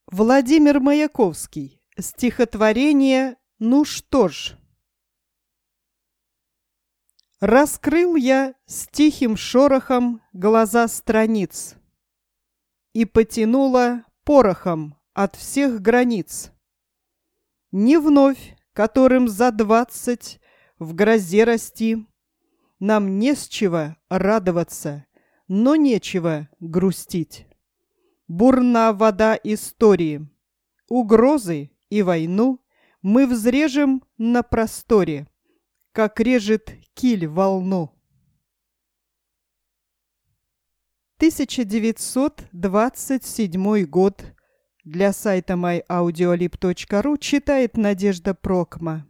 Владимир Маяковский. Стихотворение «Ну что ж». Раскрыл я с тихим шорохом глаза страниц и потянуло порохом от всех границ. Не вновь, которым за 20 в грозе расти, нам не с чего радоваться, но нечего грустить. Бурна вода истории, угрозы и войну мы взрежем на просторе, как режет киль волну. 1927 год. Для сайта myaudiolib.ru читает Надежда Прокма.